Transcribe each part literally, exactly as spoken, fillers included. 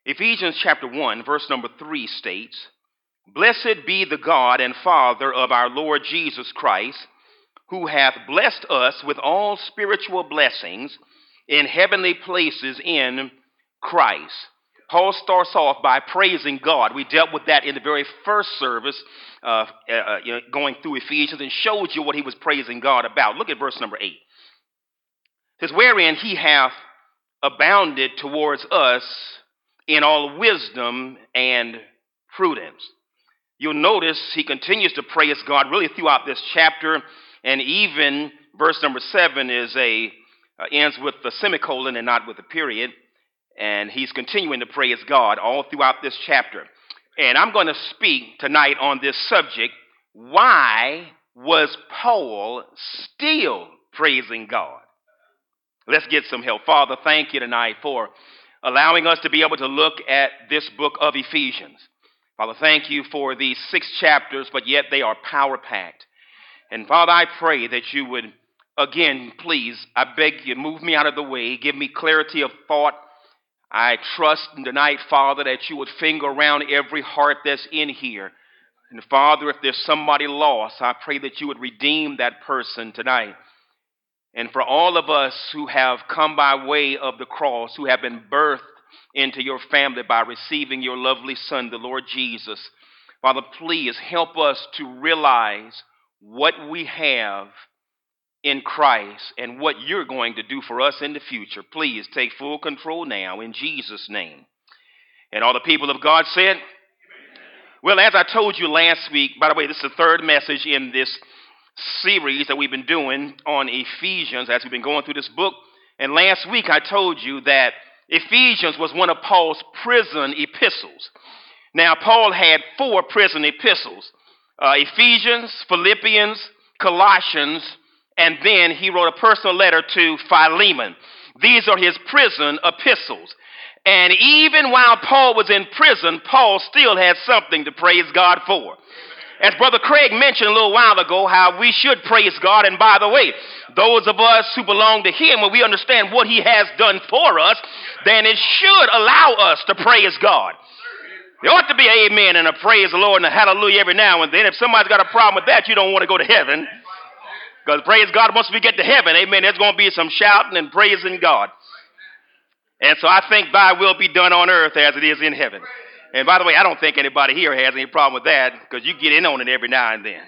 Ephesians chapter one, verse number three states, "Blessed be the God and Father of our Lord Jesus Christ, who hath blessed us with all spiritual blessings in heavenly places in Christ." Paul starts off by praising God. We dealt with that in the very first service, uh, uh, you know, going through Ephesians, and showed you what he was praising God about. Look at verse number eight. It says, "Wherein he hath abounded towards us in all wisdom and prudence." You'll notice he continues to praise God really throughout this chapter, and even verse number seven is a uh, ends with the semicolon and not with a period, and he's continuing to praise God all throughout this chapter. And I'm going to speak tonight on this subject: why was Paul still praising God? Let's get some help. Father, thank you tonight for allowing us to be able to look at this book of Ephesians. Father, thank you for these six chapters, but yet they are power-packed. And Father, I pray that you would, again, please, I beg you, move me out of the way, give me clarity of thought. I trust tonight, Father, that you would finger around every heart that's in here. And Father, if there's somebody lost, I pray that you would redeem that person tonight. And for all of us who have come by way of the cross, who have been birthed into your family by receiving your lovely Son, the Lord Jesus, Father, please help us to realize what we have in Christ and what you're going to do for us in the future. Please take full control now in Jesus' name. And all the people of God said, well, as I told you last week, by the way, this is the third message in this series that we've been doing on Ephesians as we've been going through this book. And last week I told you that Ephesians was one of Paul's prison epistles. Now, Paul had four prison epistles: uh, Ephesians, Philippians, Colossians, and then he wrote a personal letter to Philemon. These are his prison epistles. And even while Paul was in prison, Paul still had something to praise God for. As Brother Craig mentioned a little while ago, how we should praise God. And by the way, those of us who belong to him, when we understand what he has done for us, then it should allow us to praise God. There ought to be an amen and a praise the Lord and a hallelujah every now and then. If somebody's got a problem with that, you don't want to go to heaven. Because praise God, once we get to heaven, amen, there's going to be some shouting and praising God. And so I think thy will be done on earth as it is in heaven. And by the way, I don't think anybody here has any problem with that, because you get in on it every now and then.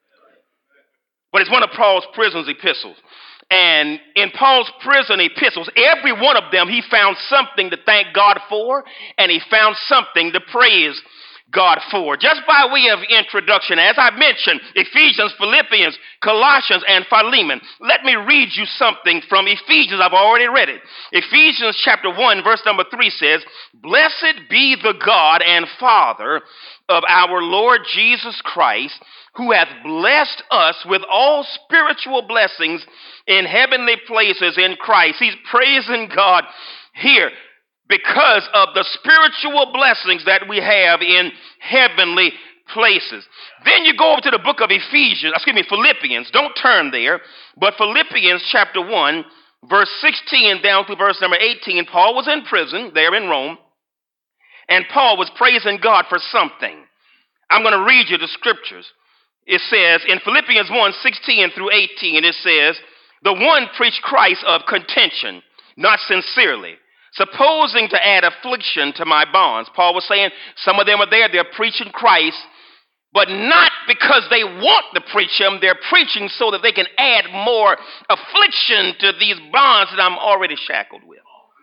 But it's one of Paul's prison epistles. And in Paul's prison epistles, every one of them, he found something to thank God for, and he found something to praise God for. Just by way of introduction, as I mentioned, Ephesians, Philippians, Colossians, and Philemon. Let me read you something from Ephesians. I've already read it. Ephesians chapter one, verse number three says, "Blessed be the God and Father of our Lord Jesus Christ, who hath blessed us with all spiritual blessings in heavenly places in Christ." He's praising God here because of the spiritual blessings that we have in heavenly places. Then you go over to the book of Ephesians, excuse me, Philippians. Don't turn there, but Philippians chapter one, verse sixteen down through verse number eighteen. Paul was in prison there in Rome, and Paul was praising God for something. I'm going to read you the scriptures. It says in Philippians one, sixteen through eighteen, it says, "The one preached Christ of contention, not sincerely, supposing to add affliction to my bonds." Paul was saying some of them are there, they're preaching Christ, but not because they want to preach him. They're preaching so that they can add more affliction to these bonds that I'm already shackled with.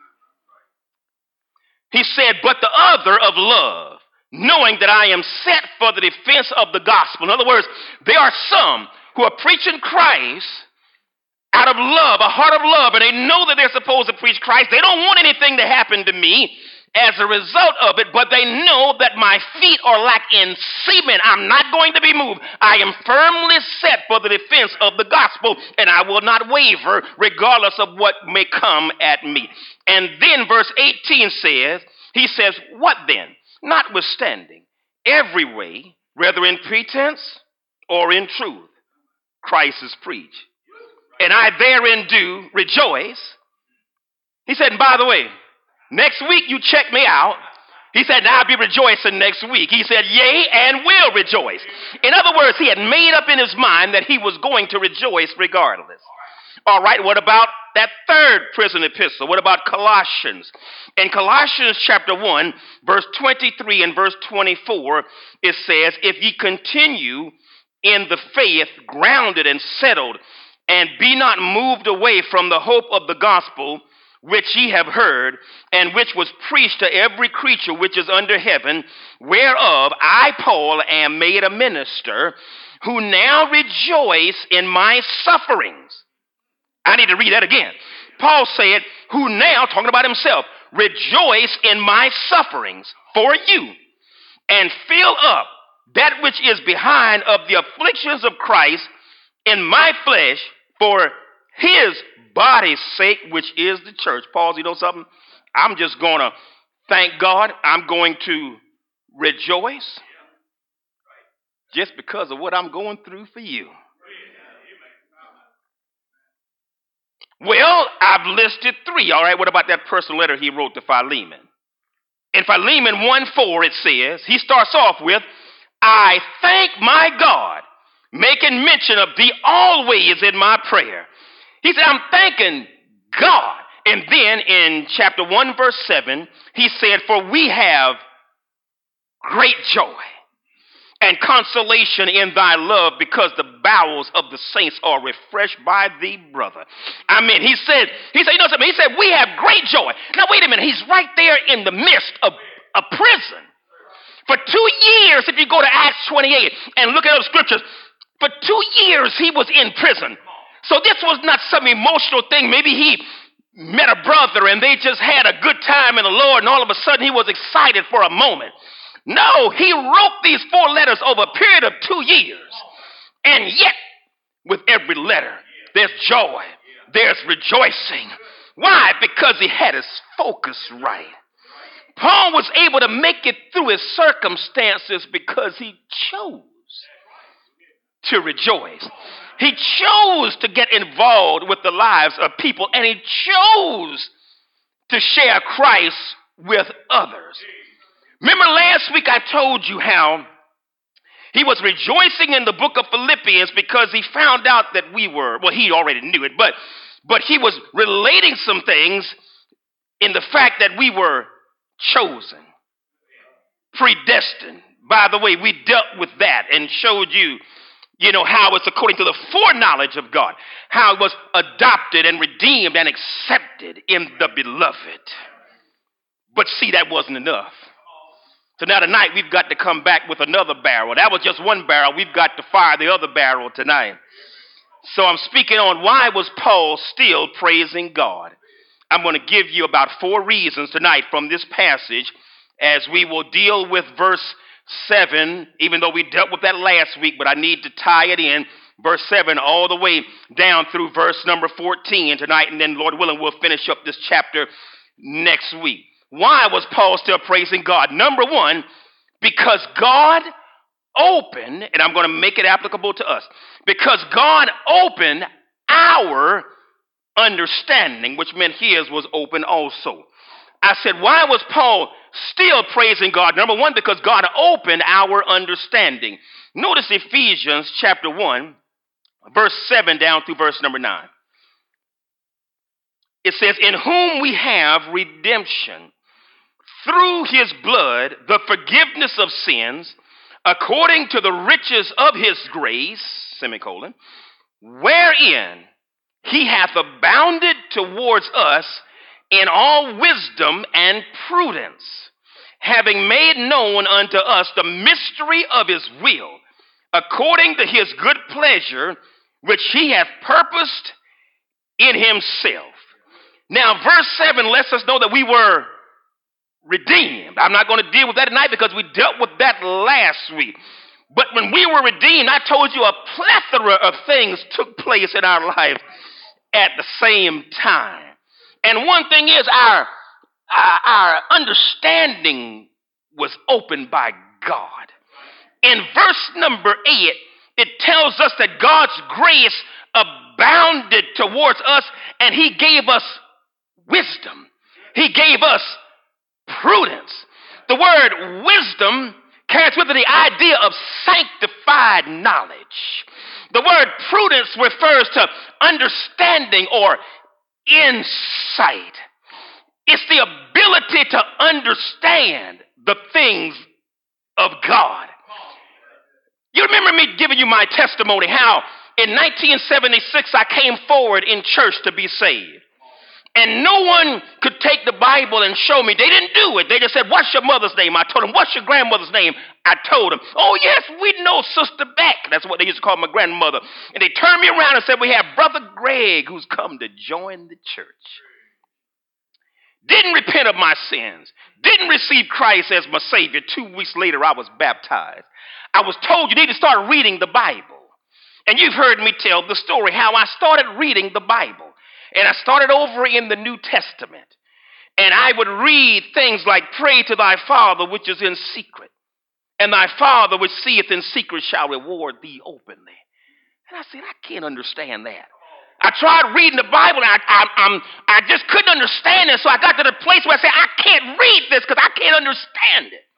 He said, "But the other of love, knowing that I am set for the defense of the gospel." In other words, there are some who are preaching Christ out of love, a heart of love, and they know that they're supposed to preach Christ. They don't want anything to happen to me as a result of it, but they know that my feet are like in cement. I'm not going to be moved. I am firmly set for the defense of the gospel, and I will not waver regardless of what may come at me. And then verse eighteen says, he says, "What then? Notwithstanding, every way, whether in pretense or in truth, Christ is preached. And I therein do rejoice." He said, and by the way, next week you check me out, He said, now I'll be rejoicing next week. He said, yea, and will rejoice. In other words, he had made up in his mind that he was going to rejoice regardless. All right, what about that third prison epistle? What about Colossians? In Colossians chapter one, verse twenty-three and verse twenty-four, it says, if ye continue in the faith, grounded and settled, and be not moved away from the hope of the gospel, which ye have heard, and which was preached to every creature which is under heaven, whereof I, Paul, am made a minister, who now rejoice in my sufferings. I need to read that again. Paul said, who now, talking about himself, rejoice in my sufferings for you, and fill up that which is behind of the afflictions of Christ in my flesh for his body's sake, which is the church. Paul, you know something? I'm just going to thank God. I'm going to rejoice just because of what I'm going through for you. Well, I've listed three. All right, what about that personal letter he wrote to Philemon? In Philemon one four, it says, he starts off with, I thank my God, making mention of thee always in my prayer. He said, I'm thanking God. And then in chapter one, verse seven, he said, for we have great joy and consolation in thy love, because the bowels of the saints are refreshed by thee, brother. I mean, he said, he said, you know something? He said, we have great joy. Now, wait a minute. He's right there in the midst of a prison. For two years, if you go to Acts twenty-eight and look at those scriptures, for two years he was in prison. So this was not some emotional thing. Maybe he met a brother and they just had a good time in the Lord, and all of a sudden he was excited for a moment. No, he wrote these four letters over a period of two years. And yet, with every letter, there's joy. There's rejoicing. Why? Because he had his focus right. Paul was able to make it through his circumstances because he chose to rejoice. He chose to get involved with the lives of people, and he chose to share Christ with others. Remember last week I told you how he was rejoicing in the book of Philippians because he found out that we were, well, he already knew it, but, but he was relating some things in the fact that we were chosen, predestined. By the way, we dealt with that and showed you, you know, how it's according to the foreknowledge of God, how it was adopted and redeemed and accepted in the beloved. But see, that wasn't enough. So now tonight we've got to come back with another barrel. That was just one barrel. We've got to fire the other barrel tonight. So I'm speaking on why was Paul still praising God. I'm going to give you about four reasons tonight from this passage as we will deal with verse seven, even though we dealt with that last week, but I need to tie it in. Verse seven all the way down through verse number fourteen tonight, and then Lord willing, we'll finish up this chapter next week. Why was Paul still praising God? Number one, because God opened, and I'm going to make it applicable to us, because God opened our understanding, which meant his was open also. I said, why was Paul still praising God? Number one, because God opened our understanding. Notice Ephesians chapter one, verse seven down through verse number nine. It says, in whom we have redemption through his blood, the forgiveness of sins, according to the riches of his grace, semicolon, wherein he hath abounded towards us in all wisdom and prudence, having made known unto us the mystery of his will, according to his good pleasure, which he hath purposed in himself. Now, verse seven lets us know that we were redeemed. I'm not going to deal with that tonight because we dealt with that last week. But when we were redeemed, I told you a plethora of things took place in our life at the same time. And one thing is our, our, our understanding was opened by God. In verse number eight, it tells us that God's grace abounded towards us and he gave us wisdom. He gave us prudence. The The word wisdom carries with it the idea of sanctified knowledge. The word prudence refers to understanding or insight. It's the ability to understand the things of God. You remember me giving you my testimony how in nineteen seventy-six I came forward in church to be saved. And no one could take the Bible and show me. They didn't do it. They just said, what's your mother's name? I told them, what's your grandmother's name? I told them, oh, yes, we know Sister Beck. That's what they used to call my grandmother. And they turned me around and said, we have Brother Greg who's come to join the church. Didn't repent of my sins. Didn't receive Christ as my Savior. Two weeks later, I was baptized. I was told you need to start reading the Bible. And you've heard me tell the story how I started reading the Bible. And I started over in the New Testament. And I would read things like, pray to thy Father which is in secret. And thy Father which seeth in secret shall reward thee openly. And I said, I can't understand that. I tried reading the Bible and I, I, I'm, I just couldn't understand it. So I got to the place where I said, I can't read this because I can't understand it.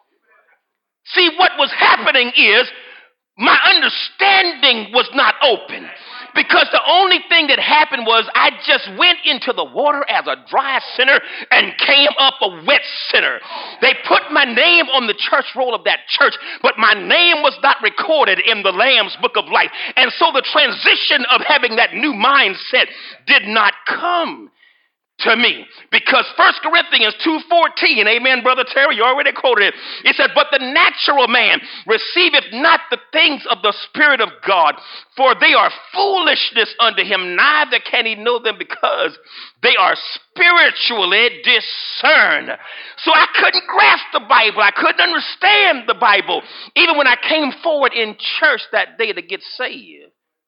See, what was happening is my understanding was not open. Because the only thing that happened was I just went into the water as a dry sinner and came up a wet sinner. They put my name on the church roll of that church, but my name was not recorded in the Lamb's Book of Life. And so the transition of having that new mindset did not come to me. Because First Corinthians two fourteen, amen, Brother Terry, you already quoted it. It said, but the natural man receiveth not the things of the Spirit of God, for they are foolishness unto him, neither can he know them because they are spiritually discerned. So I couldn't grasp the Bible. I couldn't understand the Bible. Even when I came forward in church that day to get saved,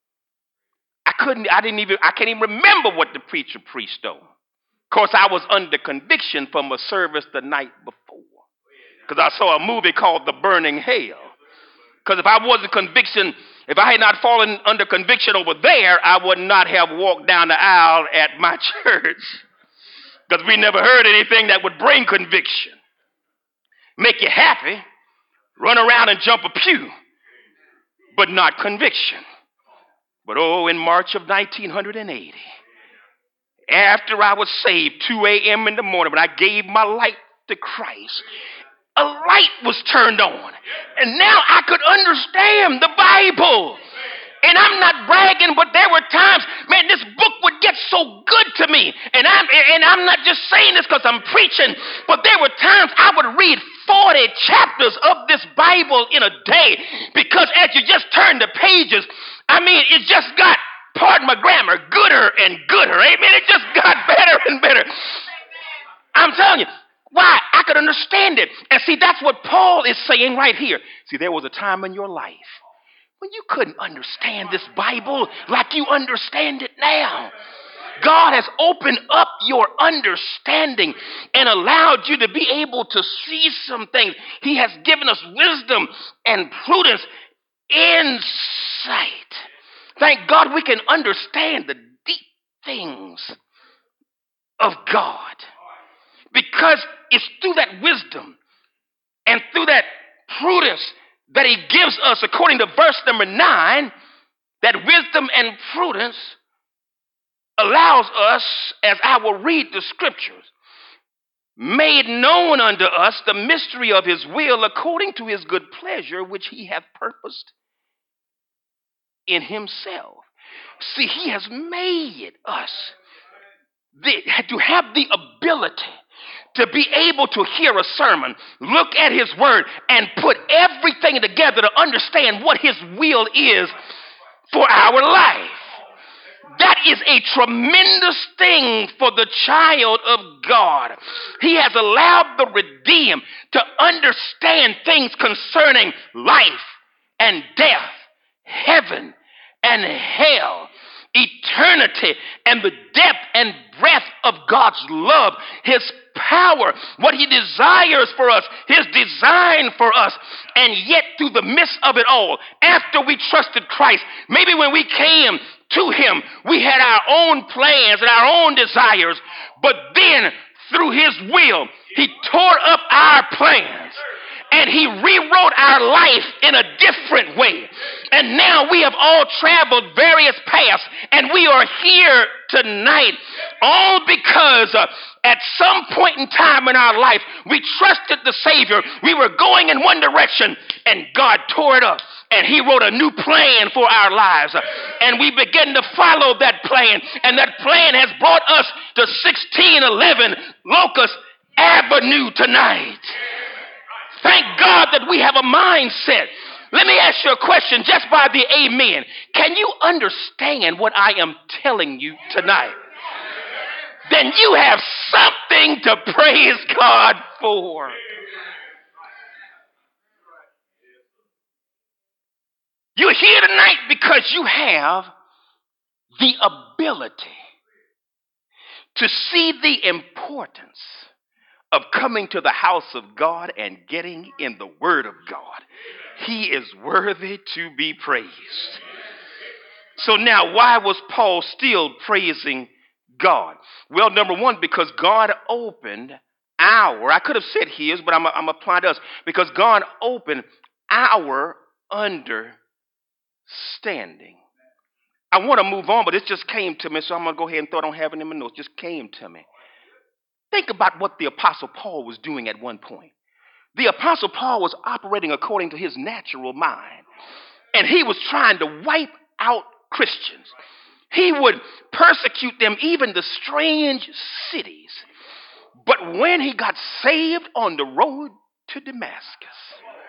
I couldn't, I didn't even, I can't even remember what the preacher preached on. Of course, I was under conviction from a service the night before because I saw a movie called The Burning Hell. Because if I wasn't conviction, if I had not fallen under conviction over there, I would not have walked down the aisle at my church because we never heard anything that would bring conviction. Make you happy, run around and jump a pew, but not conviction. But oh, in March of nineteen eighty, after I was saved, two a.m. in the morning, when I gave my life to Christ, a light was turned on. And now I could understand the Bible. And I'm not bragging, but there were times, man, this book would get so good to me. And I'm, and I'm not just saying this because I'm preaching, but there were times I would read forty chapters of this Bible in a day. Because as you just turn the pages, I mean, it just got, pardon my grammar, gooder and gooder. Amen. It just got better and better. I'm telling you, why? I could understand it. And see, that's what Paul is saying right here. See, there was a time in your life when you couldn't understand this Bible like you understand it now. God has opened up your understanding and allowed you to be able to see some things. He has given us wisdom and prudence, insight. Thank God we can understand the deep things of God. Because it's through that wisdom and through that prudence that he gives us, according to verse number nine, that wisdom and prudence allows us, as I will read the scriptures, made known unto us the mystery of his will according to his good pleasure, which he hath purposed in himself. See, he has made us the, to have the ability to be able to hear a sermon, look at his word, and put everything together to understand what his will is for our life. That is a tremendous thing for the child of God. He has allowed the redeemed to understand things concerning life and death, heaven and hell, eternity, and the depth and breadth of God's love, his power, what he desires for us, his design for us. And yet through the midst of it all, after we trusted Christ, maybe when we came to him, we had our own plans and our own desires, but then through his will, He tore up our plans. And he rewrote our life in a different way. And now we have all traveled various paths, and we are here tonight all because uh, at some point in time in our life, we trusted the Savior. We were going in one direction, and God tore it up. And he wrote a new plan for our lives. And we began to follow that plan. And that plan has brought us to sixteen eleven Locust Avenue tonight. Thank God that we have a mindset. Let me ask you a question just by the amen. Can you understand what I am telling you tonight? Then you have something to praise God for. You're here tonight because you have the ability to see the importance of coming to the house of God and getting in the Word of God. He is worthy to be praised. So now, why was Paul still praising God? Well, number one, because God opened our, I could have said his, but I'm, I'm applying to us, because God opened our understanding. I want to move on, but it just came to me, so I'm going to go ahead and throw it on having in my notes. Just came to me. Think about what the Apostle Paul was doing at one point. The Apostle Paul was operating according to his natural mind, and he was trying to wipe out Christians. He would persecute them even to strange cities. But when he got saved on the road to Damascus,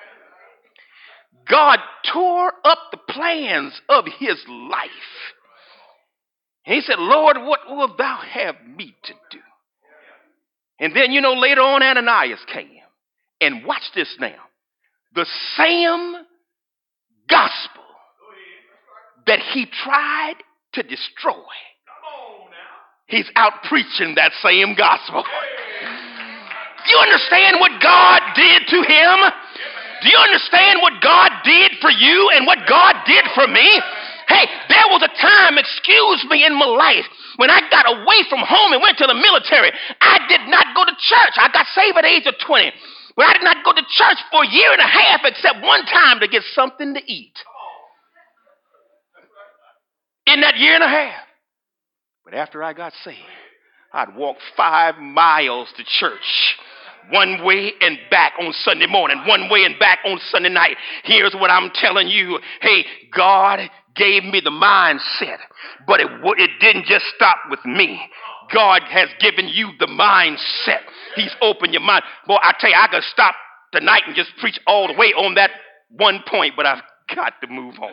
God tore up the plans of his life. And he said, Lord, what wilt thou have me to do? And then, you know, later on, Ananias came. And watch this now. The same gospel that he tried to destroy, he's out preaching that same gospel. Do you understand what God did to him? Do you understand what God did for you and what God did for me? Hey, there was a time, excuse me, in my life when I got away from home and went to the military. I did not go to church. I got saved at the age of twenty. But I did not go to church for a year and a half except one time to get something to eat. In that year and a half. But after I got saved, I'd walk five miles to church. One way and back on Sunday morning. One way and back on Sunday night. Here's what I'm telling you. Hey, God gave me the mindset. But it, it didn't just stop with me. God has given you the mindset. He's opened your mind. Boy, I tell you, I could stop tonight and just preach all the way on that one point, but I've got to move on.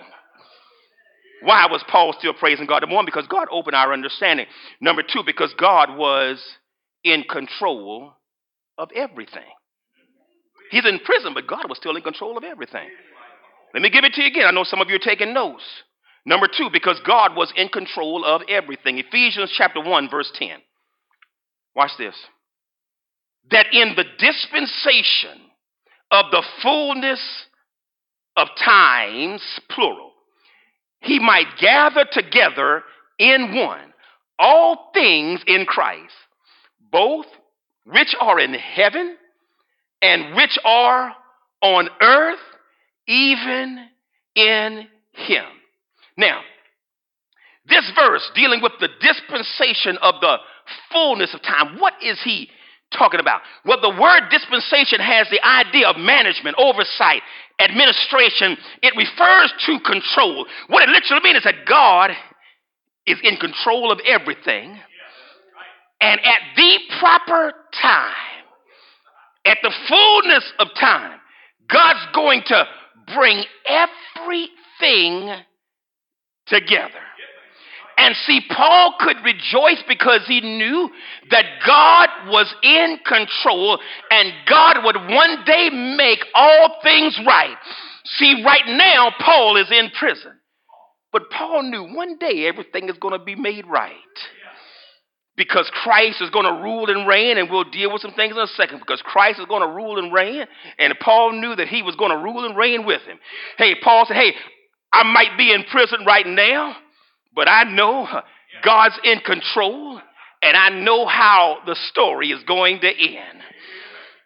Why was Paul still praising God? Number one, because God opened our understanding. Number two, because God was in control of everything. He's in prison, but God was still in control of everything. Let me give it to you again. I know some of you are taking notes. Number two, because God was in control of everything. Ephesians chapter one, verse ten. Watch this. That in the dispensation of the fullness of times, plural, he might gather together in one all things in Christ, both which are in heaven and which are on earth, even in him. Now, this verse dealing with the dispensation of the fullness of time, what is he talking about? Well, the word dispensation has the idea of management, oversight, administration. It refers to control. What it literally means is that God is in control of everything. And at the proper time, at the fullness of time, God's going to bring everything together. And see, Paul could rejoice because he knew that God was in control and God would one day make all things right. See, right now, Paul is in prison. But Paul knew one day everything is going to be made right. Because Christ is going to rule and reign, and we'll deal with some things in a second. Because Christ is going to rule and reign, and Paul knew that he was going to rule and reign with him. Hey, Paul said, hey, I might be in prison right now, but I know God's in control, and I know how the story is going to end.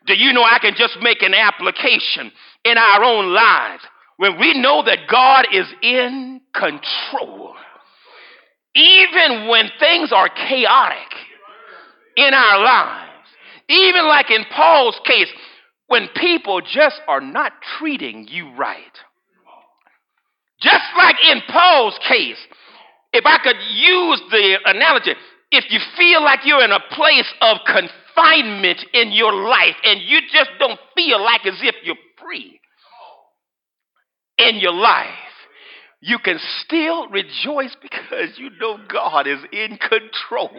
Do you know I can just make an application in our own lives when we know that God is in control? Even when things are chaotic in our lives, even like in Paul's case, when people just are not treating you right. Just like in Paul's case, if I could use the analogy, if you feel like you're in a place of confinement in your life and you just don't feel like as if you're free in your life, you can still rejoice because you know God is in control.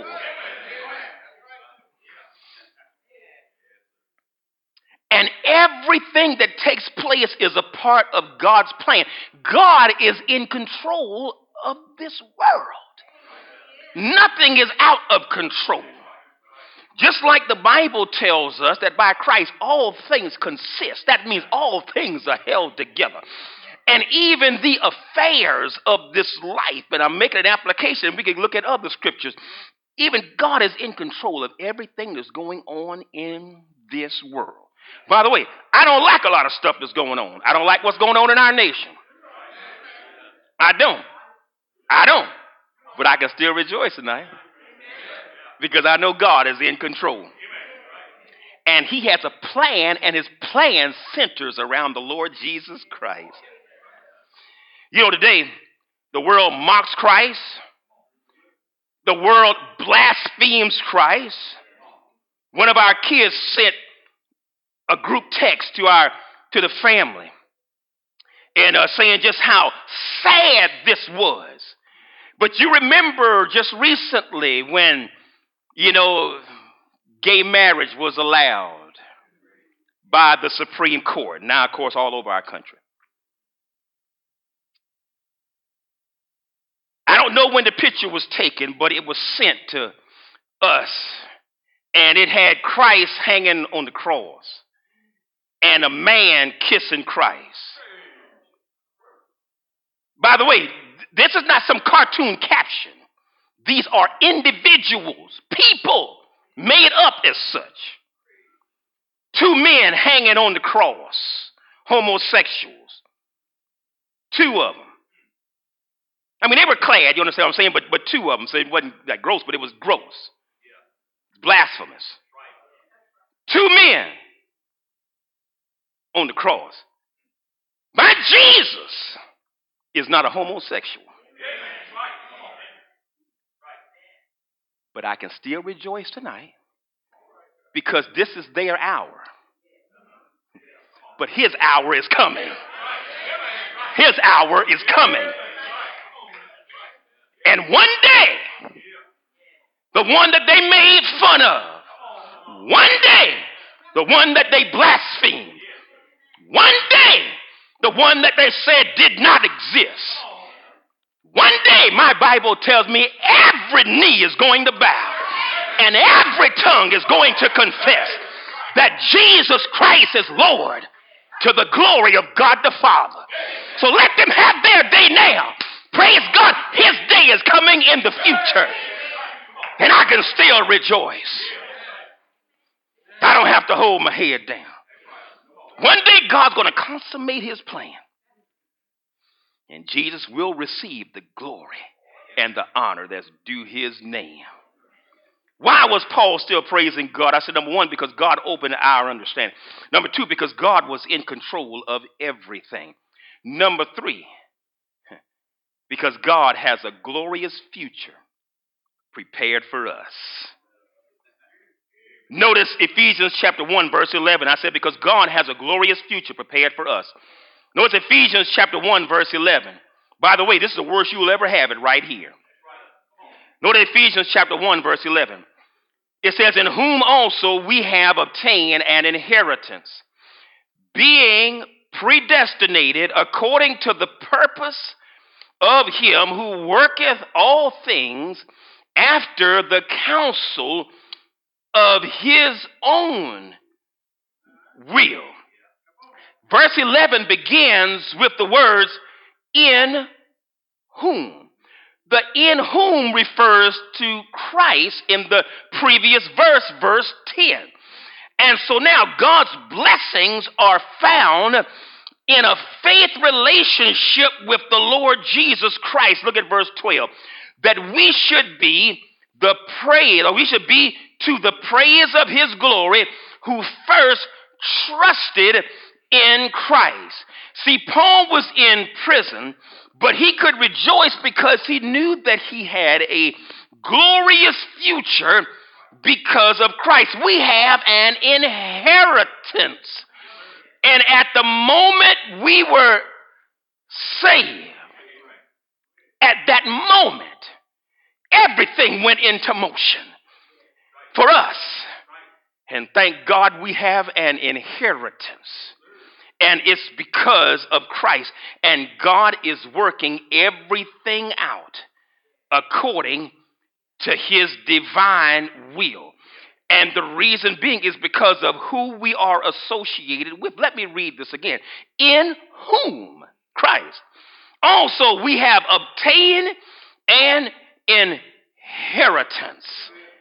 And everything that takes place is a part of God's plan. God is in control of this world. Nothing is out of control. Just like the Bible tells us that by Christ all things consist. That means all things are held together. And even the affairs of this life, and I'm making an application, we can look at other scriptures. Even God is in control of everything that's going on in this world. By the way, I don't like a lot of stuff that's going on. I don't like what's going on in our nation. I don't. I don't. But I can still rejoice tonight because I know God is in control. And he has a plan, and his plan centers around the Lord Jesus Christ. You know, today, the world mocks Christ. The world blasphemes Christ. One of our kids sent a group text to our to the family and uh, saying just how sad this was. But you remember just recently when, you know, gay marriage was allowed by the Supreme Court. Now, of course, all over our country. I don't know when the picture was taken, but it was sent to us. And it had Christ hanging on the cross and a man kissing Christ. By the way, this is not some cartoon caption. These are individuals, people made up as such. Two men hanging on the cross, homosexuals. Two of them. I mean, they were clad, you understand what I'm saying? But but two of them, so it wasn't that gross, but it was gross. Blasphemous. Two men on the cross. My Jesus is not a homosexual. But I can still rejoice tonight because this is their hour. But his hour is coming. His hour is coming. And one day, the one that they made fun of, one day, the one that they blasphemed, one day, the one that they said did not exist, one day, my Bible tells me every knee is going to bow and every tongue is going to confess that Jesus Christ is Lord to the glory of God the Father. So let them have their day now. Praise God, his day is coming in the future. And I can still rejoice. I don't have to hold my head down. One day God's going to consummate his plan. And Jesus will receive the glory and the honor that's due his name. Why was Paul still praising God? I said, number one, because God opened our understanding. Number two, because God was in control of everything. Number three, because God has a glorious future prepared for us. Notice Ephesians chapter one, verse eleven. I said, because God has a glorious future prepared for us. Notice Ephesians chapter one, verse eleven. By the way, this is the worst you will ever have it right here. Notice Ephesians chapter one, verse eleven. It says, in whom also we have obtained an inheritance, being predestinated according to the purpose of him who worketh all things after the counsel of his own will. Verse eleven begins with the words, in whom. The in whom refers to Christ in the previous verse, verse ten. And so now God's blessings are found in a faith relationship with the Lord Jesus Christ. Look at verse twelve. That we should be the praise, or we should be to the praise of his glory, who first trusted in Christ. See, Paul was in prison, but he could rejoice because he knew that he had a glorious future because of Christ. We have an inheritance. And at the moment we were saved, at that moment, everything went into motion for us. And thank God we have an inheritance. And it's because of Christ. And God is working everything out according to his divine will. And the reason being is because of who we are associated with. Let me read this again. In whom, Christ, also we have obtained an inheritance.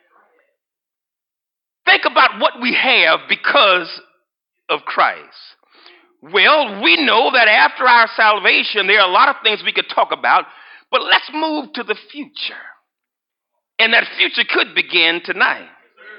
Think about what we have because of Christ. Well, we know that after our salvation, there are a lot of things we could talk about, but let's move to the future. And that future could begin tonight.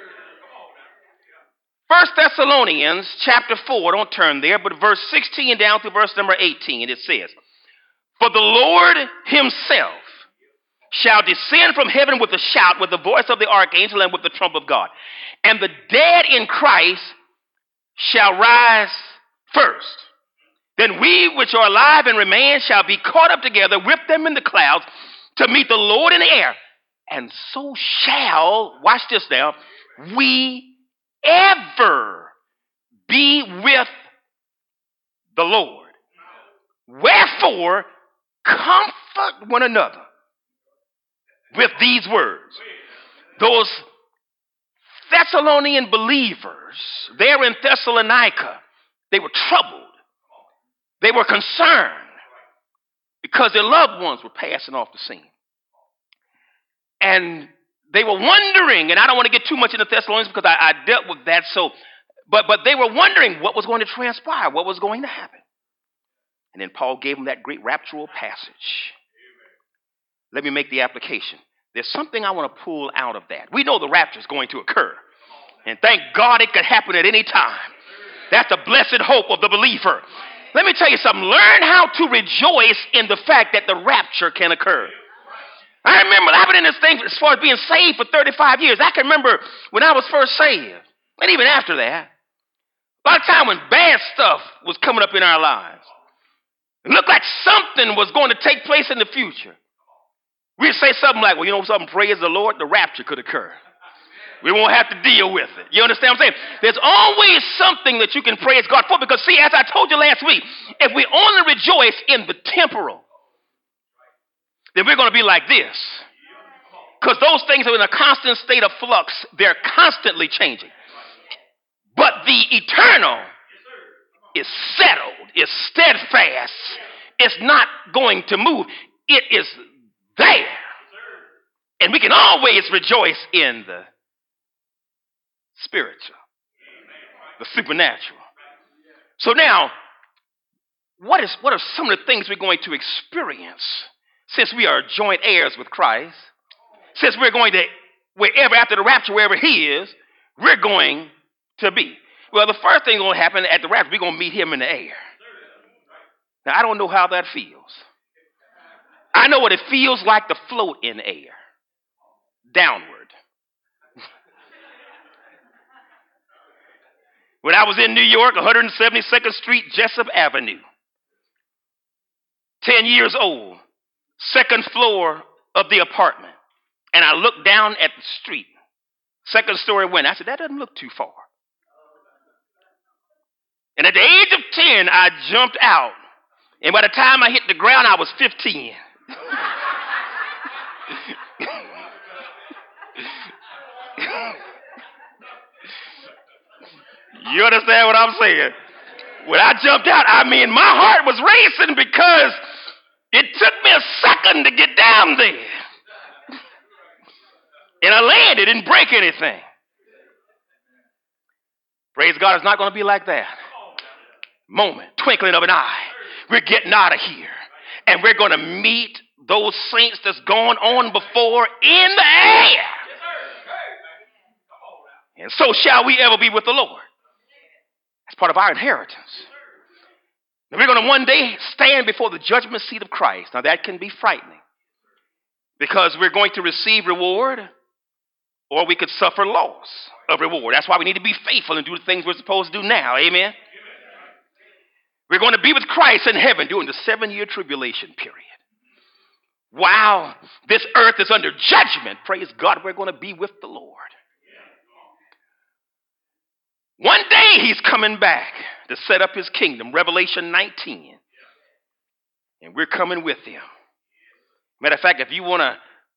First Thessalonians chapter four, don't turn there, but verse sixteen down to verse number eighteen, it says, for the Lord himself shall descend from heaven with a shout, with the voice of the archangel, and with the trump of God. And the dead in Christ shall rise first. Then we which are alive and remain shall be caught up together with them in the clouds to meet the Lord in the air. And so shall, watch this now, we ever be with the Lord. Wherefore, comfort one another with these words. Those Thessalonian believers there in Thessalonica, they were troubled. They were concerned because their loved ones were passing off the scene. And they were wondering, and I don't want to get too much into Thessalonians because I, I dealt with that, so, but, but they were wondering what was going to transpire, what was going to happen. And then Paul gave them that great raptural passage. Let me make the application. There's something I want to pull out of that. We know the rapture is going to occur. And thank God it could happen at any time. That's the blessed hope of the believer. Let me tell you something. Learn how to rejoice in the fact that the rapture can occur. I remember, I've been in this thing as far as being saved for thirty-five years. I can remember when I was first saved, and even after that, a lot of time when bad stuff was coming up in our lives. It looked like something was going to take place in the future. We'd say something like, well, you know something, praise the Lord, the rapture could occur. We won't have to deal with it. You understand what I'm saying? There's always something that you can praise God for because, see, as I told you last week, if we only rejoice in the temporal, then we're going to be like this. Because those things are in a constant state of flux. They're constantly changing. But the eternal is settled, is steadfast. It's not going to move. It is there. And we can always rejoice in the spiritual, the supernatural. So now, what is what are some of the things we're going to experience since we are joint heirs with Christ? Since we're going to, wherever, after the rapture, wherever he is, we're going to be. Well, the first thing going to happen at the rapture, we're going to meet him in the air. Now, I don't know how that feels. I know what it feels like to float in air, downward. When I was in New York, one seventy-second Street, Jessup Avenue, ten years old, second floor of the apartment, and I looked down at the street, second story window. I said, that doesn't look too far. And at the age of ten, I jumped out, and by the time I hit the ground, I was fifteen. You understand what I'm saying? When I jumped out, I mean, my heart was racing because it took me a second to get down there. And I landed, didn't break anything. Praise God, it's not going to be like that. Moment, twinkling of an eye. We're getting out of here. And we're going to meet those saints that's gone on before in the air. And so shall we ever be with the Lord. That's part of our inheritance. And we're going to one day stand before the judgment seat of Christ. Now that can be frightening because we're going to receive reward or we could suffer loss of reward. That's why we need to be faithful and do the things we're supposed to do now. Amen. We're going to be with Christ in heaven during the seven-year tribulation period. While this earth is under judgment, praise God, we're going to be with the Lord. One day he's coming back to set up his kingdom, Revelation nineteen. And we're coming with him. Matter of fact, if you want to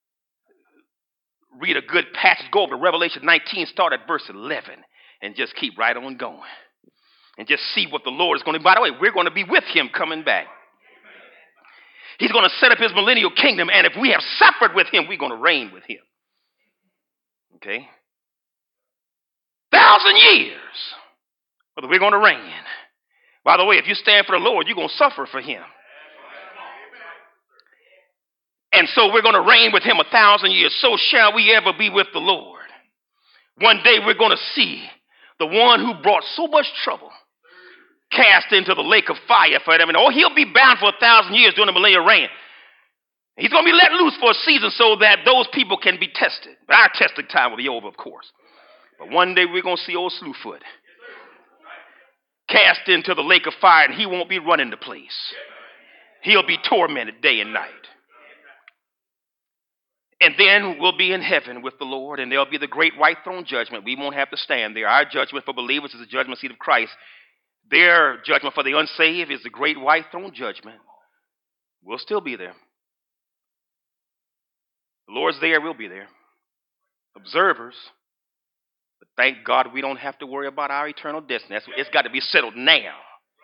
read a good passage, go over to Revelation nineteen, start at verse eleven, and just keep right on going. And just see what the Lord is going to do. By the way, we're going to be with him coming back. He's going to set up his millennial kingdom, and if we have suffered with him, we're going to reign with him. Okay? Thousand years. But we're going to reign. By the way, if you stand for the Lord, you're going to suffer for him. And so we're going to reign with him a thousand years. So shall we ever be with the Lord. One day we're going to see the one who brought so much trouble cast into the lake of fire for them. And oh, he'll be bound for a thousand years during the millennial reign. He's going to be let loose for a season so that those people can be tested. But our testing time will be over, of course. But one day we're going to see old Slewfoot cast into the lake of fire, and he won't be running the place. He'll be tormented day and night. And then we'll be in heaven with the Lord, and there'll be the great white throne judgment. We won't have to stand there. Our judgment for believers is the judgment seat of Christ. Their judgment for the unsaved is the great white throne judgment. We'll still be there. The Lord's there, we'll be there. Observers. But thank God we don't have to worry about our eternal destiny. It's got to be settled now.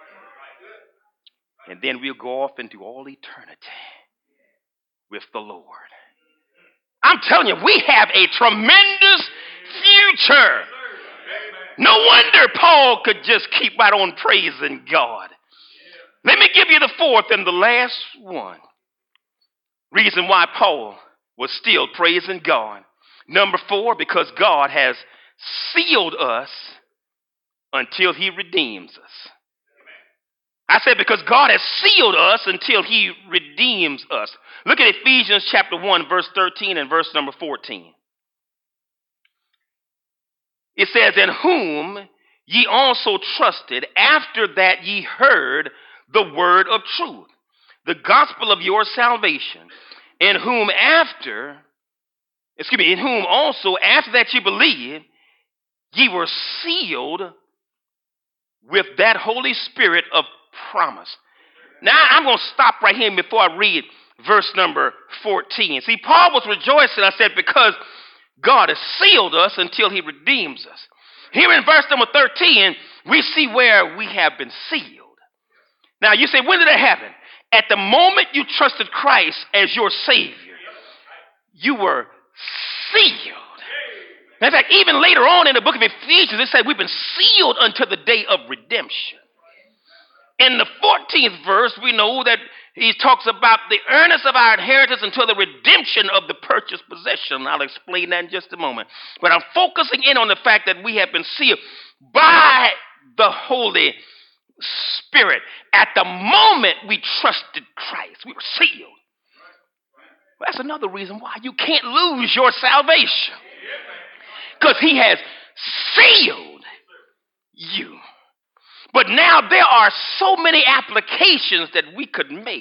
And then we'll go off into all eternity with the Lord. I'm telling you, we have a tremendous future. No wonder Paul could just keep right on praising God. Let me give you the fourth and the last one. Reason why Paul was still praising God. Number four, because God has sealed us until he redeems us. I said because God has sealed us until he redeems us. Look at Ephesians chapter one, verse thirteen and verse number fourteen. It says, in whom ye also trusted after that ye heard the word of truth, the gospel of your salvation, in whom after, excuse me, in whom also after that ye believed, ye were sealed with that Holy Spirit of promise. Now I'm going to stop right here before I read verse number fourteen. See, Paul was rejoicing, I said, because God has sealed us until he redeems us. Here in verse number thirteen, we see where we have been sealed. Now you say, when did that happen? At the moment you trusted Christ as your Savior, you were sealed. In fact, even later on in the book of Ephesians, it said we've been sealed until the day of redemption. In the fourteenth verse, we know that he talks about the earnest of our inheritance until the redemption of the purchased possession. I'll explain that in just a moment. But I'm focusing in on the fact that we have been sealed by the Holy Spirit. At the moment we trusted Christ, we were sealed. Well, that's another reason why you can't lose your salvation. Because he has sealed you. But now there are so many applications that we could make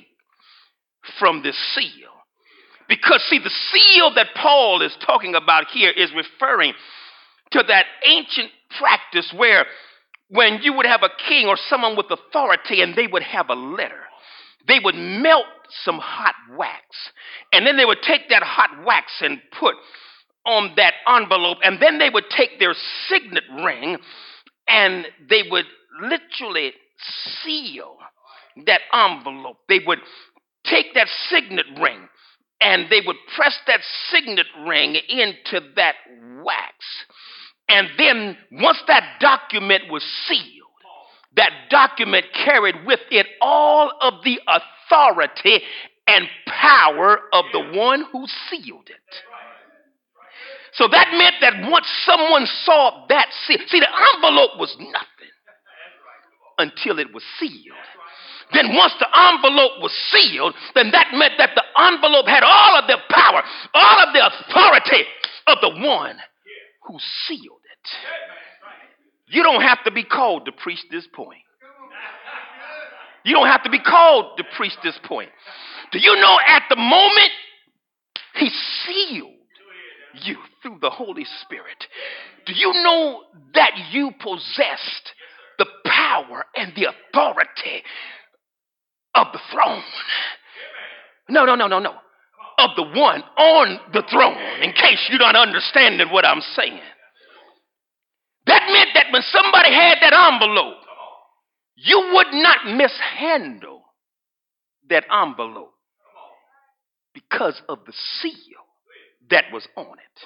from this seal. Because, see, the seal that Paul is talking about here is referring to that ancient practice where when you would have a king or someone with authority and they would have a letter, they would melt some hot wax. And then they would take that hot wax and put on that envelope. And then they would take their signet ring and they would literally seal that envelope. They would take that signet ring and they would press that signet ring into that wax. And then once that document was sealed, that document carried with it all of the authority and power of the one who sealed it. So that meant that once someone saw that seal, see, the envelope was nothing until it was sealed. Then once the envelope was sealed, then that meant that the envelope had all of the power, all of the authority of the one who sealed it. You don't have to be called to preach this point. You don't have to be called to preach this point. Do you know at the moment he sealed you through the Holy Spirit, do you know that you possessed the power and the authority of the throne? No, no, no, no, no. Of the one on the throne, in case you're not understanding what I'm saying. That meant that when somebody had that envelope, you would not mishandle that envelope because of the seal that was on it.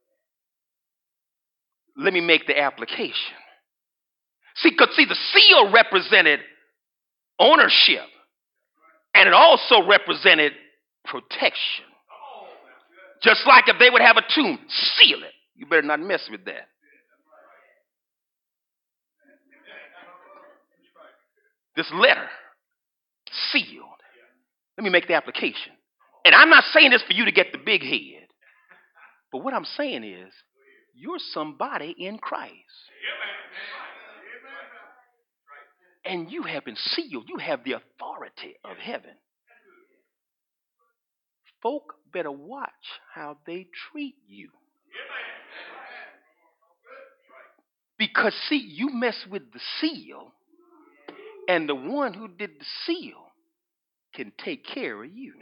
Let me make the application. See, because see, the seal represented ownership, and it also represented protection. Just like if they would have a tomb, seal it. You better not mess with that. This letter, sealed. Let me make the application. And I'm not saying this for you to get the big head. But what I'm saying is, you're somebody in Christ. And you have been sealed. You have the authority of heaven. Folk better watch how they treat you. Because, see, you mess with the seal, and the one who did the seal can take care of you.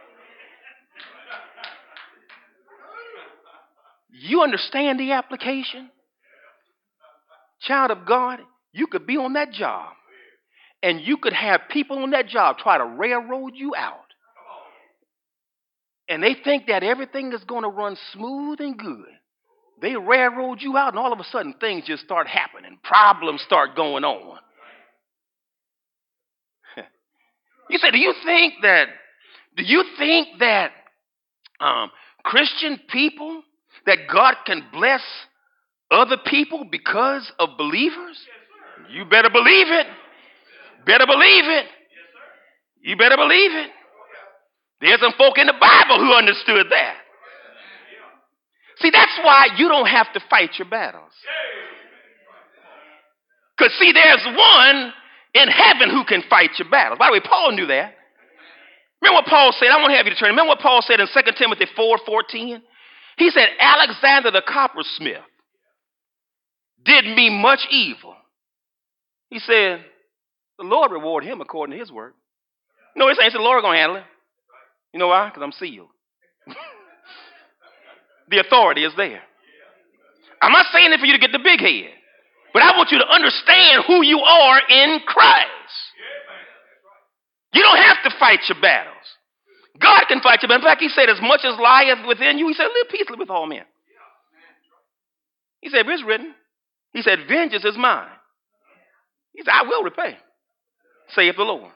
You understand the application? Child of God, you could be on that job, and you could have people on that job try to railroad you out. And they think that everything is going to run smooth and good. They railroad you out, and all of a sudden things just start happening. Problems start going on. You say, do you think that, do you think that um, Christian people, that God can bless other people because of believers? You better believe it. Better believe it. You better believe it. There's some folk in the Bible who understood that. See, that's why you don't have to fight your battles. Because, see, there's one in heaven who can fight your battles. By the way, Paul knew that. Remember what Paul said? I want to have you to turn. Remember what Paul said in Second Timothy four fourteen? He said, Alexander the coppersmith did me much evil. He said, the Lord reward him according to his work. No, he's saying the Lord going to handle it. You know why? Because I'm sealed. The authority is there. I'm not saying it for you to get the big head, but I want you to understand who you are in Christ. You don't have to fight your battles. God can fight your battles. In fact, he said, as much as lieth within you, he said, live peaceably with all men. He said, it's written. He said, vengeance is mine. He said, I will repay, saith the Lord.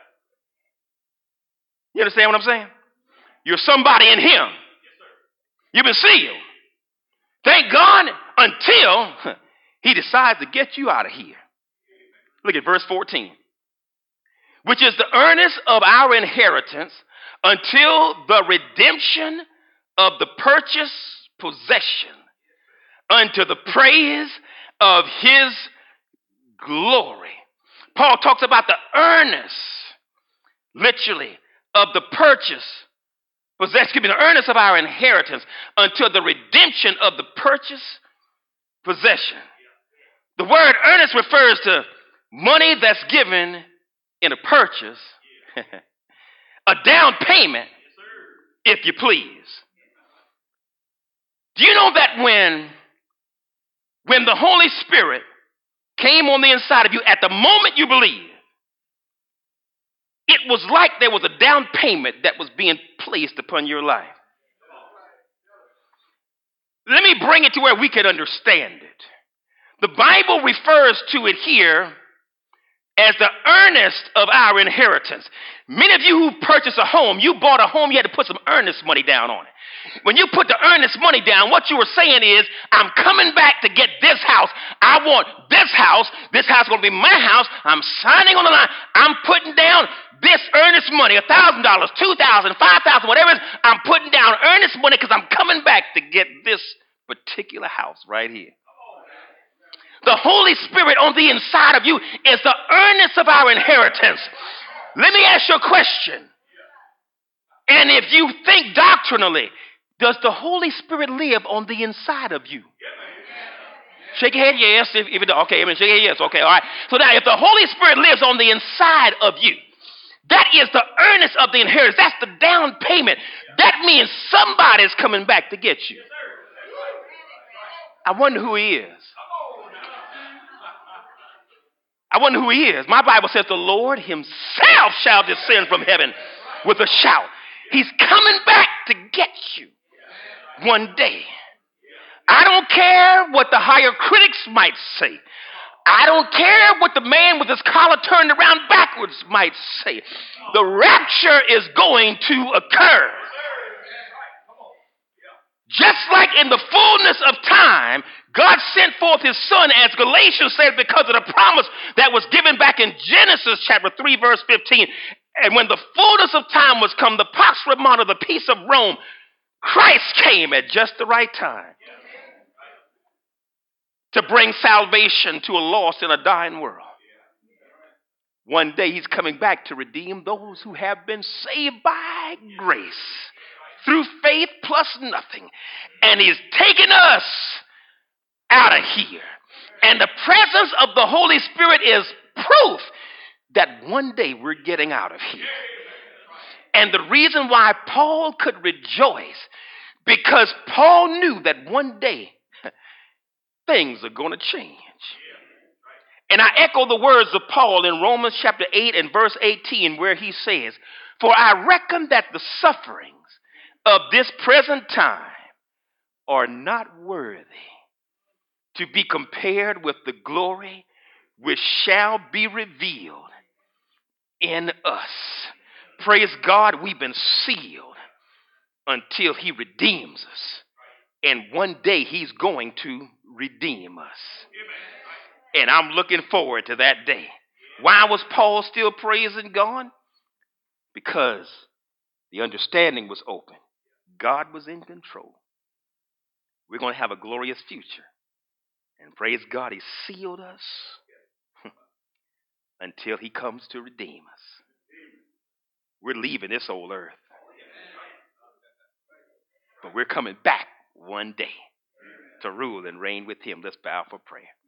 You understand what I'm saying? You're somebody in him. You've been sealed. Thank God until he decides to get you out of here. Look at verse fourteen. Which is the earnest of our inheritance until the redemption of the purchased possession, unto the praise of his glory. Paul talks about the earnest, literally, of the purchase possession, excuse me, the earnest of our inheritance until the redemption of the purchased possession. The word earnest refers to money that's given in a purchase, a down payment, if you please. Do you know that when, when the Holy Spirit came on the inside of you, at the moment you believed, it was like there was a down payment that was being placed upon your life. Let me bring it to where we can understand it. The Bible refers to it here as the earnest of our inheritance. Many of you who purchased a home, you bought a home, you had to put some earnest money down on it. When you put the earnest money down, what you were saying is, I'm coming back to get this house. I want this house. This house is going to be my house. I'm signing on the line. I'm putting down this earnest money, one thousand dollars, two thousand dollars, five thousand dollars, whatever it is. I'm putting down earnest money because I'm coming back to get this particular house right here. The Holy Spirit on the inside of you is the earnest of our inheritance. Let me ask you a question. And if you think doctrinally, does the Holy Spirit live on the inside of you? Shake your head, yes. If, if it, okay, I mean, shake your head, yes. Okay, all right. So now, if the Holy Spirit lives on the inside of you, that is the earnest of the inheritance. That's the down payment. That means somebody's coming back to get you. I wonder who he is. I wonder who he is. My Bible says the Lord himself shall descend from heaven with a shout. He's coming back to get you one day. I don't care what the higher critics might say. I don't care what the man with his collar turned around backwards might say. The rapture is going to occur. Just like in the fullness of time, God sent forth his son, as Galatians said, because of the promise that was given back in Genesis chapter three, verse fifteen. And when the fullness of time was come, the Pax Romana, the peace of Rome, Christ came at just the right time to bring salvation to a lost and a dying world. One day he's coming back to redeem those who have been saved by grace through faith plus nothing. And he's taken us out of here. And the presence of the Holy Spirit is proof that one day we're getting out of here. And the reason why Paul could rejoice, because Paul knew that one day things are going to change. And I echo the words of Paul in Romans chapter eight and verse eighteen, where he says, "For I reckon that the sufferings of this present time are not worthy to be compared with the glory which shall be revealed in us." Praise God, we've been sealed until he redeems us. And one day he's going to redeem us. And I'm looking forward to that day. Why was Paul still praising God? Because the understanding was open. God was in control. We're going to have a glorious future. And praise God, he sealed us until he comes to redeem us. We're leaving this old earth. But we're coming back one day to rule and reign with him. Let's bow for prayer.